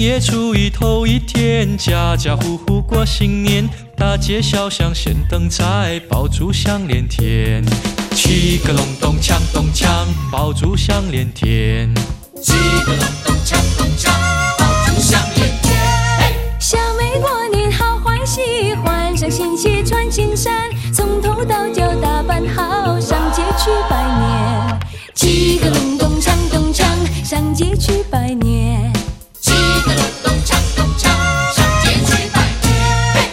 节初一头一天，家家户户过新年，大街小巷先灯彩，爆竹响连天。七个隆咚锵咚锵，爆竹响连天。 七个隆咚锵咚锵，爆竹响连天。 小妹过年好欢喜，换上新鞋穿新衫，从头到脚打扮好，上街去拜年。七个隆咚锵咚锵，上街去拜年。 七个隆咚锵咚锵，上街去拜年。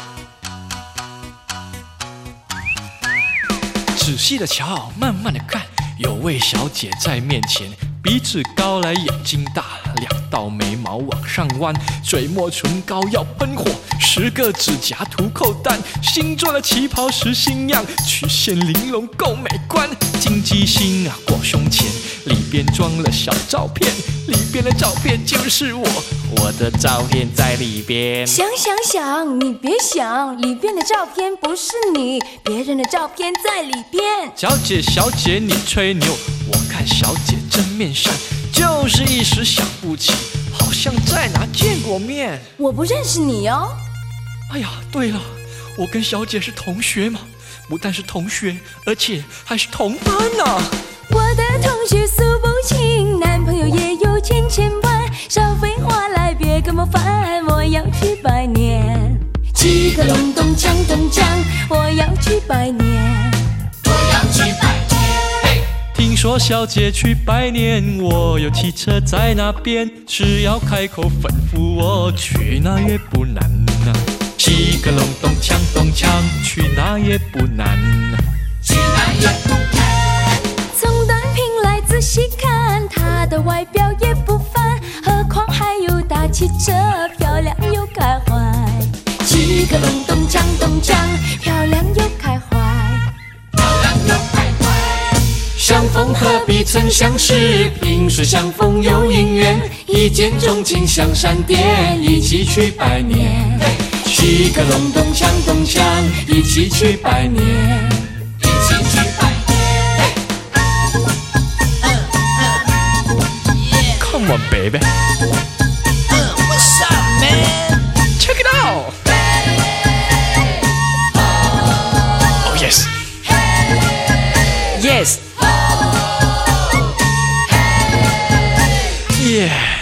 仔细的瞧，慢慢的看，有位小姐在面前，鼻子高来眼睛大，两道眉毛往上弯，嘴抹唇膏要喷火，10个指甲涂扣蛋，新做的旗袍是新样，曲线玲珑够美观，金鸡心啊过胸前，里边装了小照片，里边的照片就是我的照片在里边。 想，你别想，里边的照片不是你，别人的照片在里边。 小姐你吹牛，我看小姐正面上，就是一时想不起，好像在哪见过面。 我不认识你哦。 哎呀，对了，我跟小姐是同学嘛，不但是同学，而且还是同班呢。 我的同学数不清，男朋友也有千万，少废话来别跟我烦，我要去拜年。七个隆咚锵咚锵，我要去拜年。 我要去拜年。 听说小姐去拜年，我有汽车在那边，只要开口吩咐我，去哪也不难啊。七个隆咚锵咚锵，去哪也不难。 去哪也不难。 从单品来仔细看，她的外表也不凡，何况还有大汽车，漂亮又开怀。七个隆咚锵咚锵，漂亮又开怀。 漂亮又开怀。 相逢何必曾相识，萍水相逢有姻缘，一见钟情像闪电，一起去拜年。七个隆咚锵咚锵，一起去拜年。 一起去拜年。 Come on, baby. What's up, man? Check it out. Oh yes. Yes. Yeah.